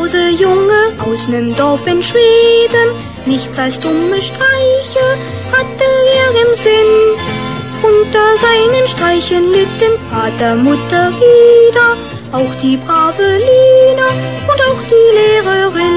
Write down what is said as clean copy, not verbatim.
Hausejunge aus nem Dorf in Schweden, nichts als dumme Streiche hatte er im Sinn. Unter seinen Streichen litten Vater, Mutter, Ida, auch die brave Lina und auch die Lehrerin.